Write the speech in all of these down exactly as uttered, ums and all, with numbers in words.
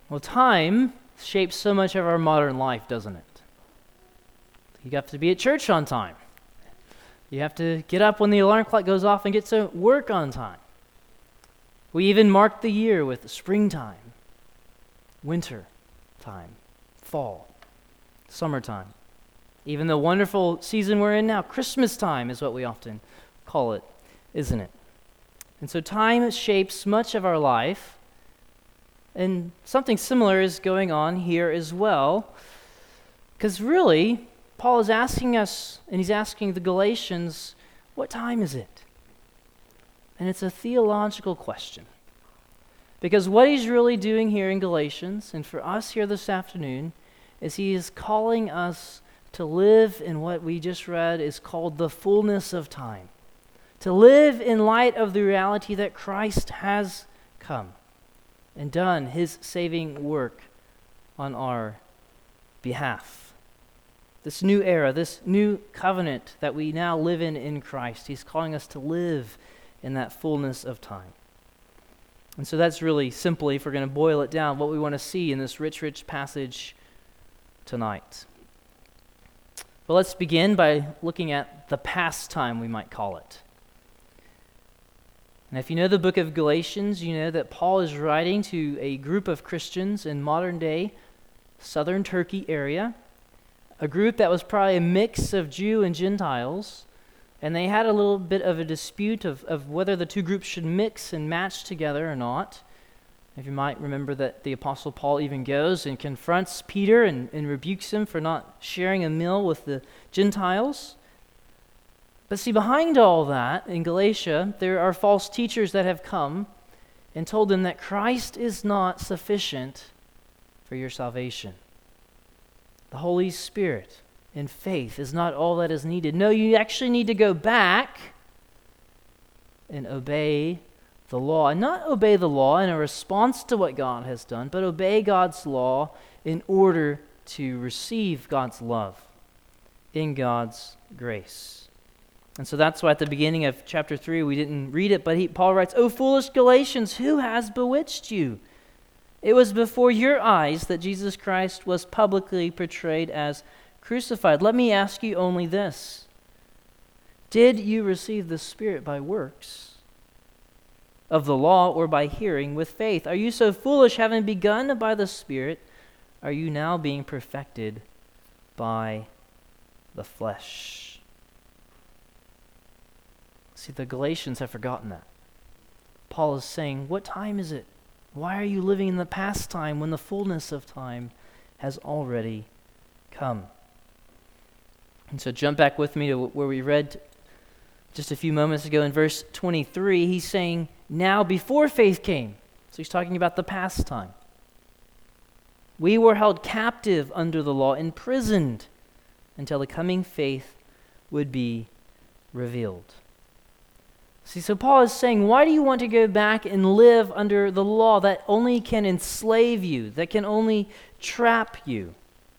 Well, time shapes so much of our modern life, doesn't it? You have to be at church on time. You have to get up when the alarm clock goes off and get to work on time. We even mark the year with springtime, winter time, fall, summertime. Even the wonderful season we're in now, Christmas time is what we often call it, isn't it? And so time shapes much of our life, and something similar is going on here as well, because really, Paul is asking us, and he's asking the Galatians, what time is it? And it's a theological question. Because what he's really doing here in Galatians, and for us here this afternoon, is he is calling us to live in what we just read is called the fullness of time. To live in light of the reality that Christ has come and done his saving work on our behalf. This new era, this new covenant that we now live in in Christ, he's calling us to live in that fullness of time. And so that's really simply, if we're going to boil it down, what we want to see in this rich, rich passage tonight. But let's begin by looking at the past time, we might call it. And if you know the book of Galatians, you know that Paul is writing to a group of Christians in modern-day southern Turkey area, a group that was probably a mix of Jew and Gentiles, and they had a little bit of a dispute of, of whether the two groups should mix and match together or not. If you might remember that the Apostle Paul even goes and confronts Peter and, and rebukes him for not sharing a meal with the Gentiles. But see, behind all that, in Galatia, there are false teachers that have come and told them that Christ is not sufficient for your salvation. The Holy Spirit and faith is not all that is needed. No, you actually need to go back and obey the law. And not obey the law in a response to what God has done, but obey God's law in order to receive God's love in God's grace. And so that's why at the beginning of chapter three, we didn't read it, but he, Paul writes, "O foolish Galatians, who has bewitched you? It was before your eyes that Jesus Christ was publicly portrayed as crucified. Let me ask you only this. Did you receive the Spirit by works of the law or by hearing with faith? Are you so foolish, having begun by the Spirit, are you now being perfected by the flesh?" See, the Galatians have forgotten that. Paul is saying, what time is it? Why are you living in the past time when the fullness of time has already come? And so jump back with me to where we read just a few moments ago in verse twenty-three. He's saying, now before faith came. So he's talking about the past time. We were held captive under the law, imprisoned until the coming faith would be revealed. See, so Paul is saying, why do you want to go back and live under the law that only can enslave you, that can only trap you?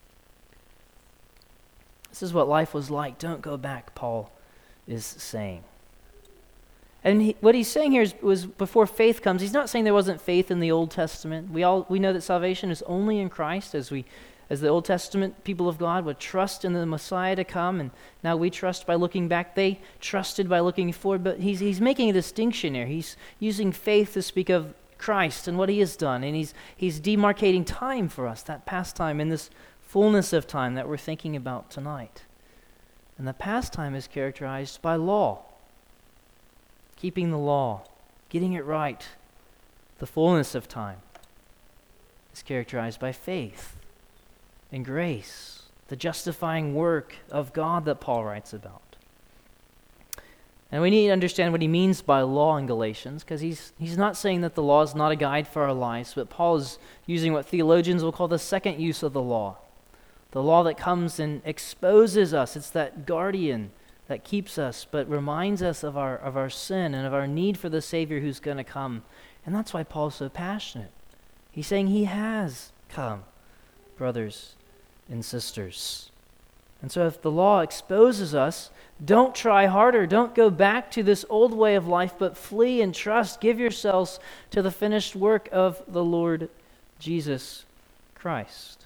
This is what life was like. Don't go back, Paul is saying. And he, what he's saying here is, was before faith comes. He's not saying there wasn't faith in the Old Testament. We all we know that salvation is only in Christ, as we As the Old Testament people of God would trust in the Messiah to come, and now we trust by looking back. They trusted by looking forward, but he's he's making a distinction here. He's using faith to speak of Christ and what he has done, and he's he's demarcating time for us, that past time, in this fullness of time that we're thinking about tonight. And the past time is characterized by law, keeping the law, getting it right. The fullness of time is characterized by faith and grace, the justifying work of God that Paul writes about. And we need to understand what he means by law in Galatians, because he's he's not saying that the law is not a guide for our lives, but Paul is using what theologians will call the second use of the law. The law that comes and exposes us. It's that guardian that keeps us, but reminds us of our of our sin and of our need for the Savior who's going to come. And that's why Paul's so passionate. He's saying he has come, brothers and sisters. And so if the law exposes us, don't try harder. Don't go back to this old way of life, but flee and trust. Give yourselves to the finished work of the Lord Jesus Christ.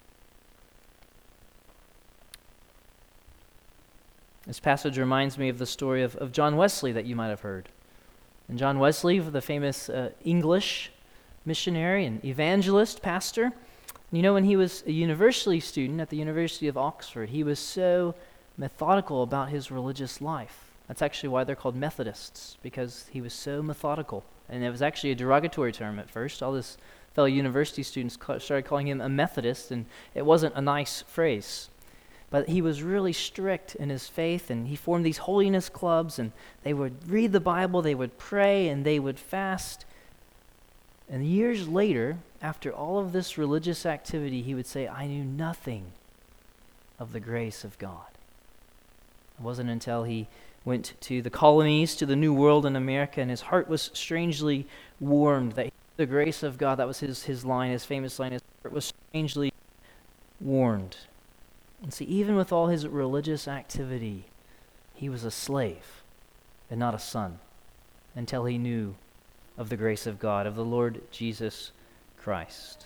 This passage reminds me of the story of, of John Wesley that you might have heard. And John Wesley, the famous uh, English missionary and evangelist pastor, you know, when he was a university student at the University of Oxford, he was so methodical about his religious life. That's actually why they're called Methodists, because he was so methodical. And it was actually a derogatory term at first. All his fellow university students ca- started calling him a Methodist, and it wasn't a nice phrase. But he was really strict in his faith, and he formed these holiness clubs, and they would read the Bible, they would pray, and they would fast. And years later, after all of this religious activity, he would say, I knew nothing of the grace of God. It wasn't until he went to the colonies, to the New World in America, and his heart was strangely warmed that the grace of God, that was his, his line, his famous line, his heart was strangely warmed. And see, even with all his religious activity, he was a slave and not a son until he knew of the grace of God, of the Lord Jesus Christ.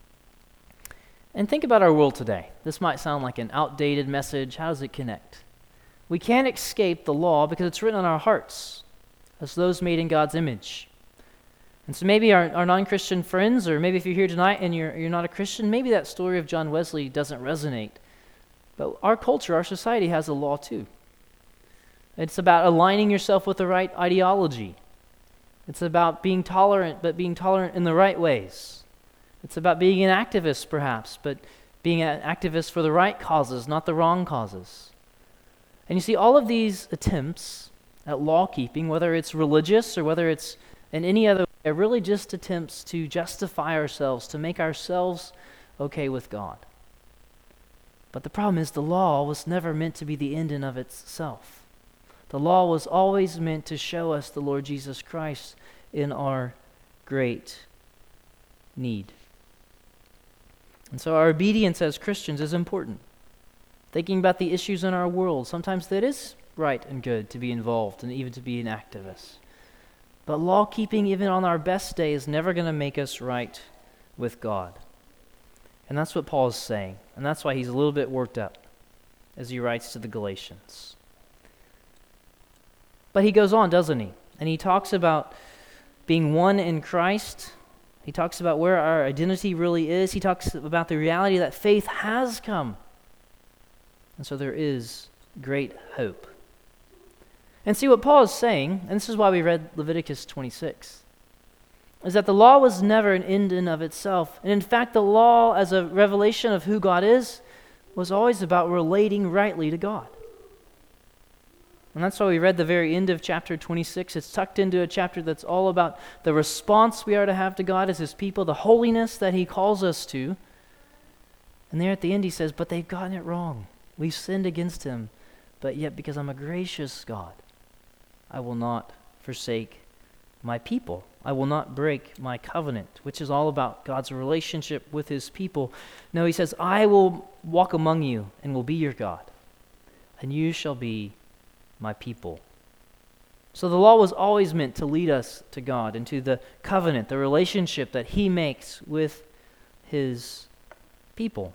And think about our world today. This might sound like an outdated message. How does it connect? We can't escape the law because it's written on our hearts as those made in God's image. And so maybe our, our non-Christian friends, or maybe if you're here tonight and you're, you're not a Christian, maybe that story of John Wesley doesn't resonate. But our culture, our society has a law too. It's about aligning yourself with the right ideology. It's about being tolerant, but being tolerant in the right ways. It's about being an activist, perhaps, but being an activist for the right causes, not the wrong causes. And you see, all of these attempts at law-keeping, whether it's religious or whether it's in any other way, are really just attempts to justify ourselves, to make ourselves okay with God. But the problem is the law was never meant to be the end in of itself. The law was always meant to show us the Lord Jesus Christ in our great need. And so our obedience as Christians is important. Thinking about the issues in our world, sometimes that is right and good to be involved and even to be an activist. But law-keeping, even on our best day, is never going to make us right with God. And that's what Paul is saying. And that's why he's a little bit worked up as he writes to the Galatians. But he goes on, doesn't he? And he talks about being one in Christ. He talks about where our identity really is. He talks about the reality that faith has come. And so there is great hope. And see what Paul is saying, and this is why we read Leviticus twenty-six, is that the law was never an end in of itself. And in fact, the law as a revelation of who God is was always about relating rightly to God. And that's why we read the very end of chapter twenty-six. It's tucked into a chapter that's all about the response we are to have to God as his people, the holiness that he calls us to. And there at the end he says, but they've gotten it wrong. We've sinned against him. But yet because I'm a gracious God, I will not forsake my people. I will not break my covenant, which is all about God's relationship with his people. No, he says, I will walk among you and will be your God, and you shall be my people. So the law was always meant to lead us to God and to the covenant, the relationship that he makes with his people.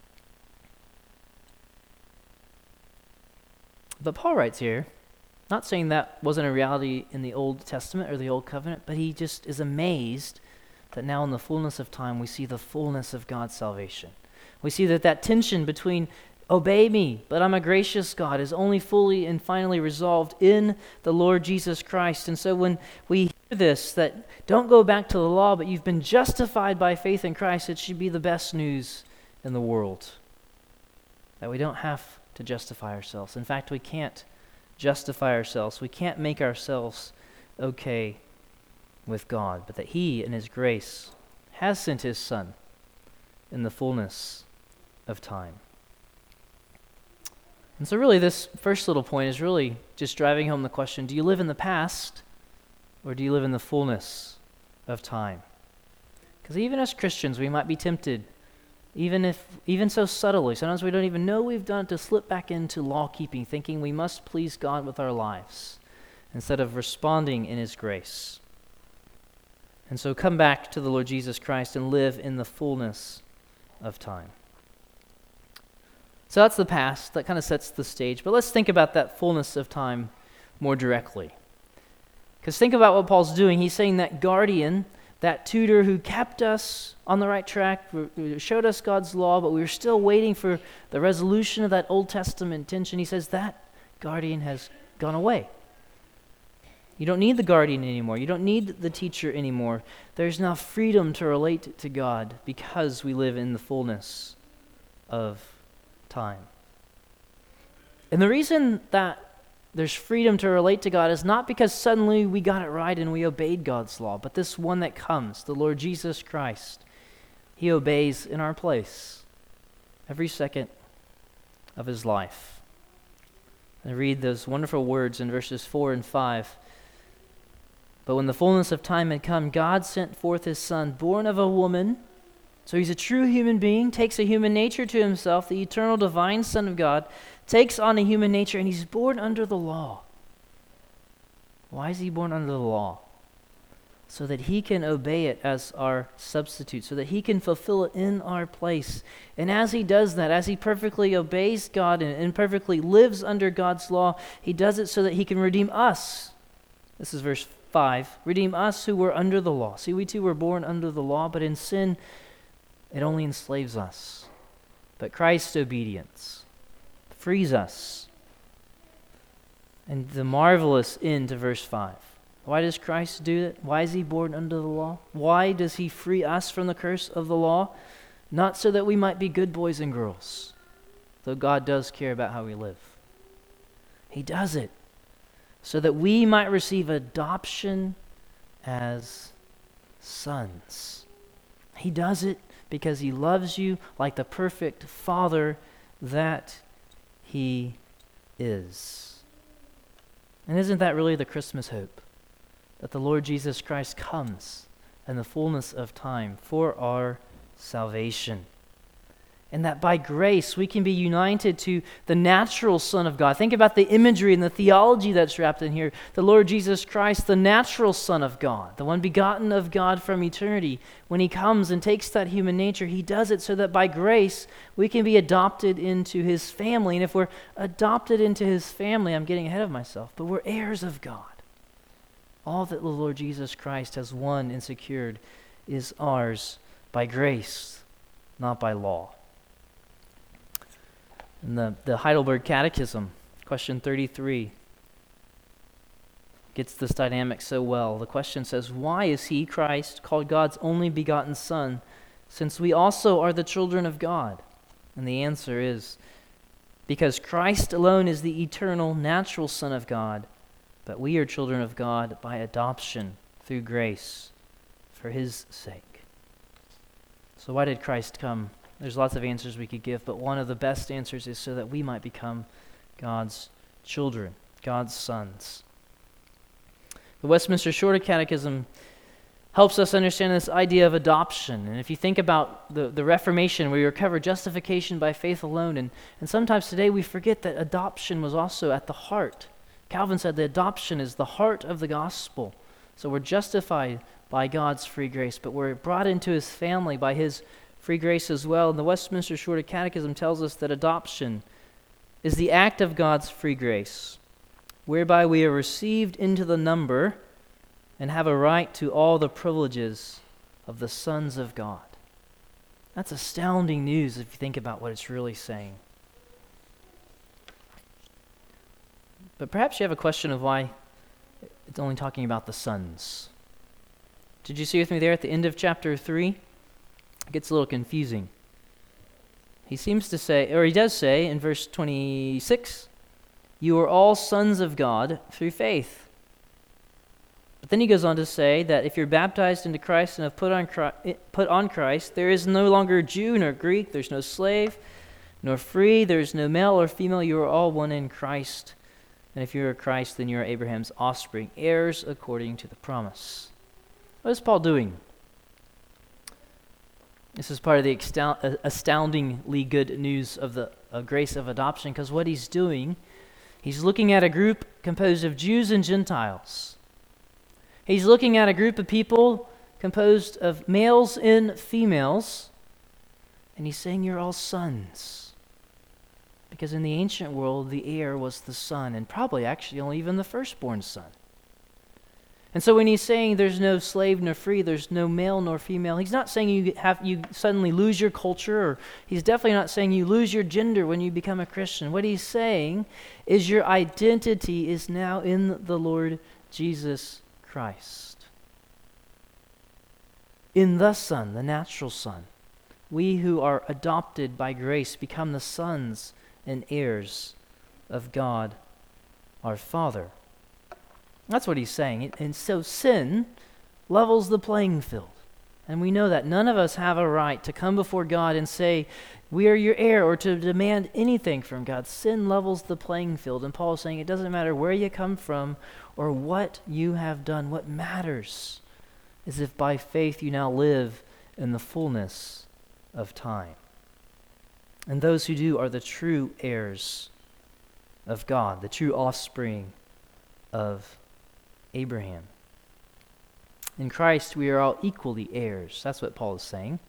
But Paul writes here, not saying that wasn't a reality in the Old Testament or the Old Covenant, but he just is amazed that now in the fullness of time we see the fullness of God's salvation. We see that that tension between obey me, but I'm a gracious God, is only fully and finally resolved in the Lord Jesus Christ. And so when we hear this, that don't go back to the law, but you've been justified by faith in Christ, it should be the best news in the world. That we don't have to justify ourselves. In fact, we can't justify ourselves. We can't make ourselves okay with God, but that he, in his grace, has sent his Son in the fullness of time. And so really this first little point is really just driving home the question, do you live in the past or do you live in the fullness of time? Because even as Christians, we might be tempted, even if, even so subtly, sometimes we don't even know we've done it, to slip back into law-keeping, thinking we must please God with our lives instead of responding in his grace. And so come back to the Lord Jesus Christ and live in the fullness of time. So that's the past. That kind of sets the stage. But let's think about that fullness of time more directly. Because think about what Paul's doing. He's saying that guardian, that tutor who kept us on the right track, who showed us God's law, but we were still waiting for the resolution of that Old Testament tension. He says that guardian has gone away. You don't need the guardian anymore. You don't need the teacher anymore. There's now freedom to relate to God because we live in the fullness of time. And the reason that there's freedom to relate to God is not because suddenly we got it right and we obeyed God's law, but this one that comes, the Lord Jesus Christ, he obeys in our place every second of his life. I read those wonderful words in verses four and five. But when the fullness of time had come, God sent forth his Son, born of a woman. So he's a true human being, takes a human nature to himself, the eternal divine Son of God, takes on a human nature, and he's born under the law. Why is he born under the law? So that he can obey it as our substitute, so that he can fulfill it in our place. And as he does that, as he perfectly obeys God and, and perfectly lives under God's law, he does it so that he can redeem us. This is verse five. Redeem us who were under the law. See, we too were born under the law, but in sin, it only enslaves us. But Christ's obedience frees us. And the marvelous end to verse five. Why does Christ do that? Why is he born under the law? Why does he free us from the curse of the law? Not so that we might be good boys and girls, though God does care about how we live. He does it so that we might receive adoption as sons. He does it because he loves you like the perfect Father that he is. And isn't that really the Christmas hope? That the Lord Jesus Christ comes in the fullness of time for our salvation. And that by grace we can be united to the natural Son of God. Think about the imagery and the theology that's wrapped in here. The Lord Jesus Christ, the natural Son of God, the one begotten of God from eternity. When he comes and takes that human nature, he does it so that by grace we can be adopted into his family. And if we're adopted into his family, I'm getting ahead of myself, but we're heirs of God. All that the Lord Jesus Christ has won and secured is ours by grace, not by law. In the, the Heidelberg Catechism, question thirty-three, gets this dynamic so well. The question says, why is he, Christ, called God's only begotten Son, since we also are the children of God? And the answer is, because Christ alone is the eternal, natural Son of God, but we are children of God by adoption through grace for his sake. So why did Christ come? There's lots of answers we could give, but one of the best answers is so that we might become God's children, God's sons. The Westminster Shorter Catechism helps us understand this idea of adoption. And if you think about the, the Reformation, where we recover justification by faith alone, and, and sometimes today we forget that adoption was also at the heart. Calvin said the adoption is the heart of the gospel. So we're justified by God's free grace, but we're brought into his family by his free grace as well. And the Westminster Shorter Catechism tells us that adoption is the act of God's free grace, whereby we are received into the number and have a right to all the privileges of the sons of God. That's astounding news if you think about what it's really saying. But perhaps you have a question of why it's only talking about the sons. Did you see with me there at the end of chapter three? It gets a little confusing. He seems to say, or he does say in verse twenty-six, you are all sons of God through faith. But then he goes on to say that if you're baptized into Christ and have put on Christ, put on Christ, there is no longer Jew nor Greek, there's no slave nor free, there's no male or female, you are all one in Christ. And if you are Christ, then you are Abraham's offspring, heirs according to the promise. What is Paul doing? This is part of the astoundingly good news of the uh, grace of adoption, because what he's doing, he's looking at a group composed of Jews and Gentiles. He's looking at a group of people composed of males and females, and he's saying you're all sons. Because in the ancient world, the heir was the son, and probably actually only even the firstborn son. And so when he's saying there's no slave nor free, there's no male nor female, he's not saying you have you suddenly lose your culture, or he's definitely not saying you lose your gender when you become a Christian. What he's saying is your identity is now in the Lord Jesus Christ. In the Son, the natural Son, we who are adopted by grace become the sons and heirs of God our Father. That's what he's saying. And so sin levels the playing field. And we know that none of us have a right to come before God and say, we are your heir, or to demand anything from God. Sin levels the playing field. And Paul is saying it doesn't matter where you come from or what you have done. What matters is if by faith you now live in the fullness of time. And those who do are the true heirs of God, the true offspring of Abraham. In Christ, we are all equally heirs. That's what Paul is saying.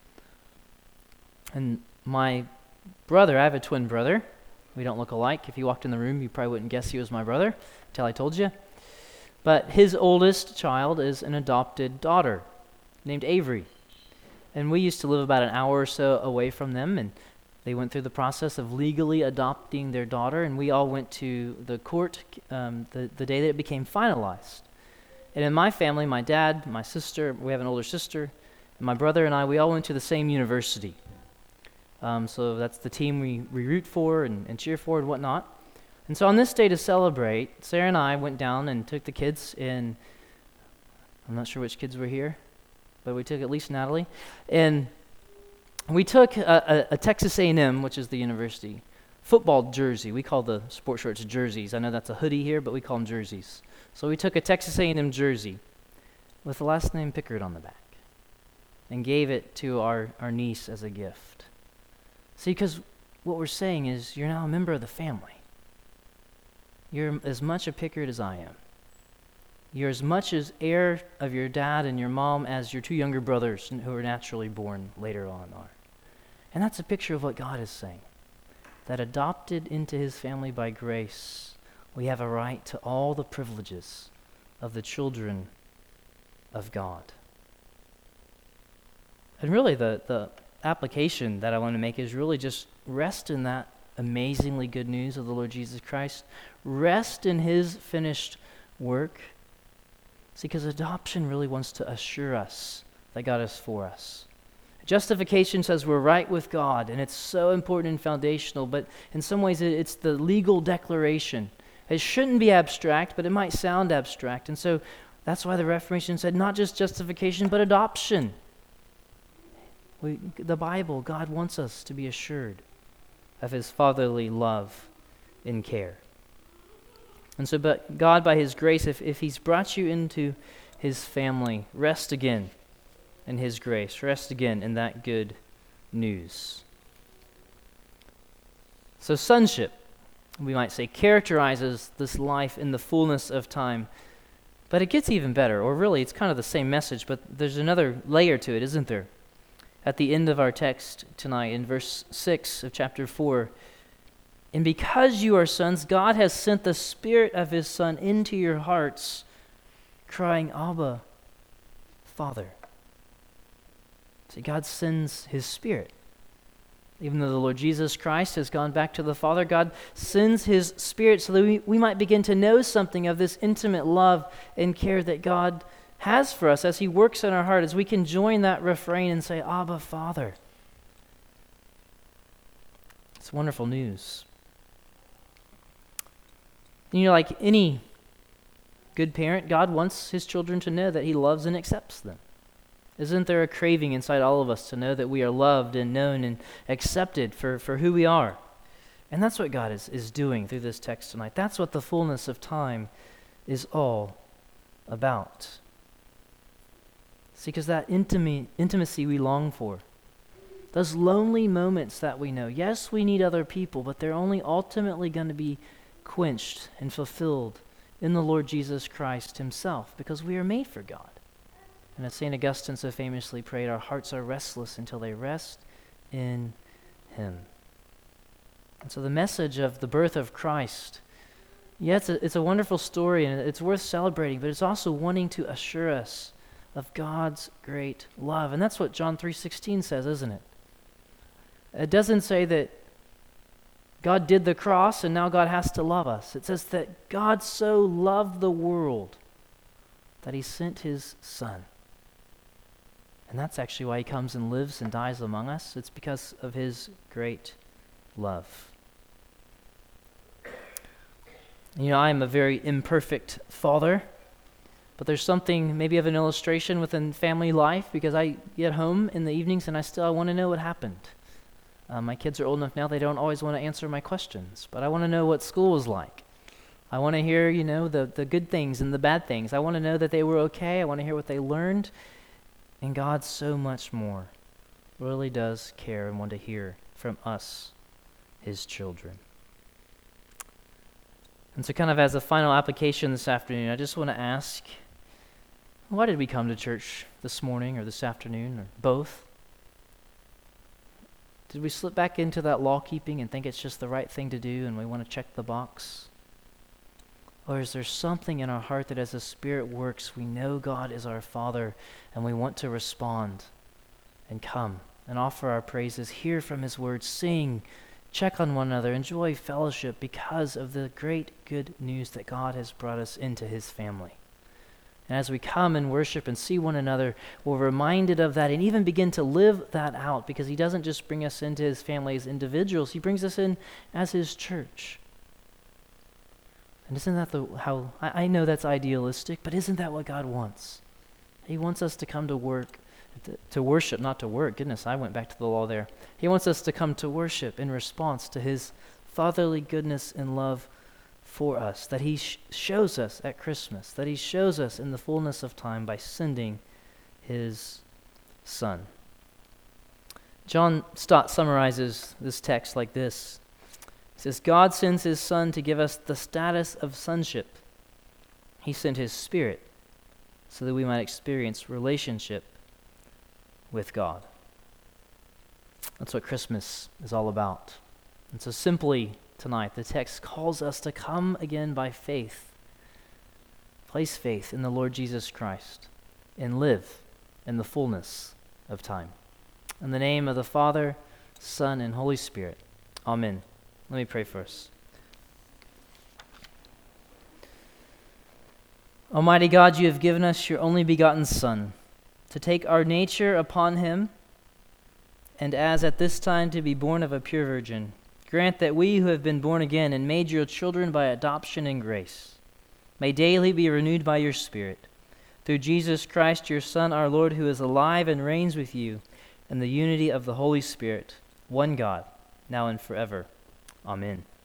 And my brother, I have a twin brother. We don't look alike. If you walked in the room, you probably wouldn't guess he was my brother until I told you. But his oldest child is an adopted daughter named Avery. And we used to live about an hour or so away from them, and they went through the process of legally adopting their daughter, and we all went to the court um, the, the day that it became finalized. And in my family, my dad, my sister, we have an older sister, and my brother and I, we all went to the same university. Um, so that's the team we, we root for and, and cheer for and whatnot. And so on this day to celebrate, Sarah and I went down and took the kids in, I'm not sure which kids were here, but we took at least Natalie, and we took a, a, a Texas A and M, which is the university, football jersey. We call the sports shorts jerseys. I know that's a hoodie here, but we call them jerseys. So we took a Texas A and M jersey with the last name Pickard on the back and gave it to our, our niece as a gift. See, because what we're saying is you're now a member of the family. You're as much a Pickard as I am. You're as much as heir of your dad and your mom as your two younger brothers who are naturally born later on are. And that's a picture of what God is saying. That adopted into his family by grace, we have a right to all the privileges of the children of God. And really the, the application that I want to make is really just rest in that amazingly good news of the Lord Jesus Christ. Rest in his finished work. See, because adoption really wants to assure us that God is for us. Justification says we're right with God, and it's so important and foundational, but in some ways it, it's the legal declaration. It shouldn't be abstract, but it might sound abstract. And so that's why the Reformation said not just justification, but adoption. We, the Bible, God wants us to be assured of his fatherly love and care. And so, but God, by his grace, if, if he's brought you into his family, rest again in his grace. Rest again in that good news. So sonship, we might say, characterizes this life in the fullness of time. But it gets even better, or really it's kind of the same message, but there's another layer to it, isn't there? At the end of our text tonight, in verse six of chapter four, and because you are sons, God has sent the Spirit of his Son into your hearts, crying, Abba, Father. See, God sends his Spirit. Even though the Lord Jesus Christ has gone back to the Father, God sends his Spirit so that we, we might begin to know something of this intimate love and care that God has for us as he works in our heart, as we can join that refrain and say, Abba, Father. It's wonderful news. You know, like any good parent, God wants his children to know that he loves and accepts them. Isn't there a craving inside all of us to know that we are loved and known and accepted for, for who we are? And that's what God is, is doing through this text tonight. That's what the fullness of time is all about. See, because that intimacy, intimacy we long for, those lonely moments that we know, yes, we need other people, but they're only ultimately going to be quenched and fulfilled in the Lord Jesus Christ himself, because we are made for God. And as Saint Augustine so famously prayed, our hearts are restless until they rest in him. And so the message of the birth of Christ, yeah, it's a, it's a wonderful story and it's worth celebrating, but it's also wanting to assure us of God's great love. And that's what John three sixteen says, isn't it? It doesn't say that God did the cross and now God has to love us. It says that God so loved the world that he sent his Son. And that's actually why he comes and lives and dies among us. It's because of his great love. You know, I am a very imperfect father, but there's something, maybe of an illustration within family life, because I get home in the evenings and I still I want to know what happened. Uh, my kids are old enough now, they don't always want to answer my questions, but I want to know what school was like. I want to hear, you know, the, the good things and the bad things. I want to know that they were okay. I want to hear what they learned. And God so much more really does care and want to hear from us, his children. And so kind of as a final application this afternoon, I just want to ask, why did we come to church this morning or this afternoon or both? Did we slip back into that law keeping and think it's just the right thing to do and we want to check the box? Or is there something in our heart that as the Spirit works, we know God is our Father and we want to respond and come and offer our praises, hear from his word, sing, check on one another, enjoy fellowship because of the great good news that God has brought us into his family. And as we come and worship and see one another, we're reminded of that and even begin to live that out, because he doesn't just bring us into his family as individuals, he brings us in as his church. And isn't that the how, I, I know that's idealistic, but isn't that what God wants? He wants us to come to work, to, to worship, not to work. Goodness, I went back to the law there. He wants us to come to worship in response to his fatherly goodness and love for us, that he sh- shows us at Christmas, that he shows us in the fullness of time by sending his Son. John Stott summarizes this text like this. He says, God sends his Son to give us the status of sonship. He sent his Spirit so that we might experience relationship with God. That's what Christmas is all about. And so simply tonight, the text calls us to come again by faith. Place faith in the Lord Jesus Christ and live in the fullness of time. In the name of the Father, Son, and Holy Spirit. Amen. Let me pray first. Almighty God, you have given us your only begotten Son, to take our nature upon him, and as at this time to be born of a pure virgin, grant that we who have been born again and made your children by adoption and grace may daily be renewed by your Spirit, through Jesus Christ, your Son, our Lord, who is alive and reigns with you in the unity of the Holy Spirit, one God, now and forever. Amen.